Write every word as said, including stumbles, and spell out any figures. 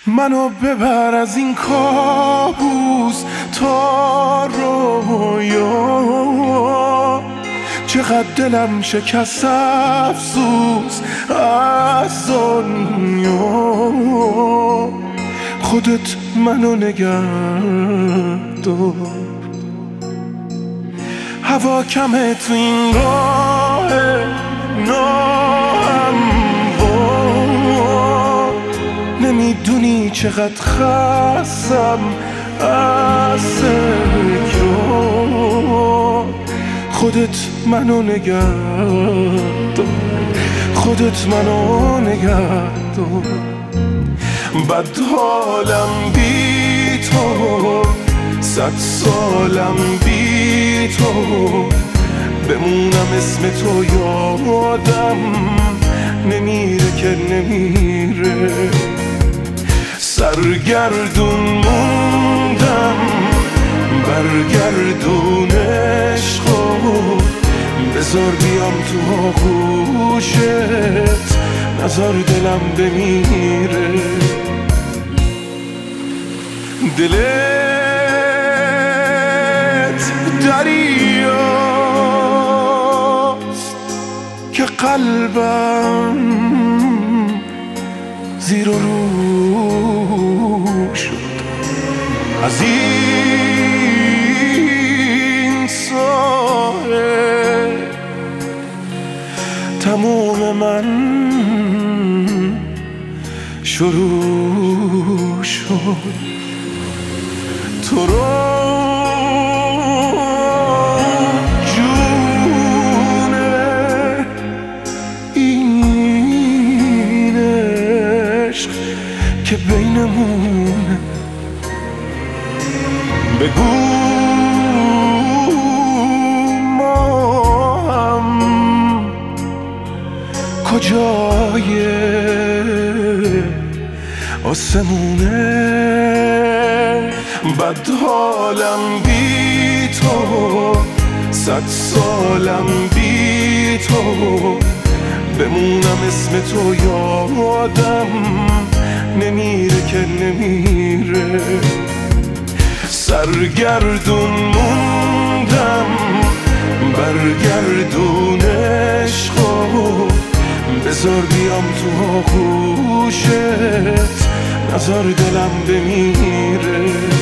منو ببر از این کابوس تا رویا، چقدر دلم شکست افسوس از دنیا. خودت منو نگه دار، هوا کمه تو این راه ناهموار. نمیدونی چقدر خستم از تکرار. خودت منو نگه دار، خودت منو نگه دار. بد حالم بی تو، صد سالم بی تو، بمونم اسم تو یادم نمیره که نمیره. سرگردون موندم برگردون عشقو، بذار بیام تو آغوشت، نذار دلم بمیره. دلت دریاست که قلبم زیر و رو شد. از این ساحل تموم من شروع شد. تو رو جونه این عشق که بینمونه، بگو ما هم کجای آسمونه. بد حالم بی تو، صد سالم بی تو، بمونم اسم تو یادم نمیره که نمیره. سرگردون موندم برگردون عشقو، بذار بیام تو آغوشت، نذار دلم بمیره.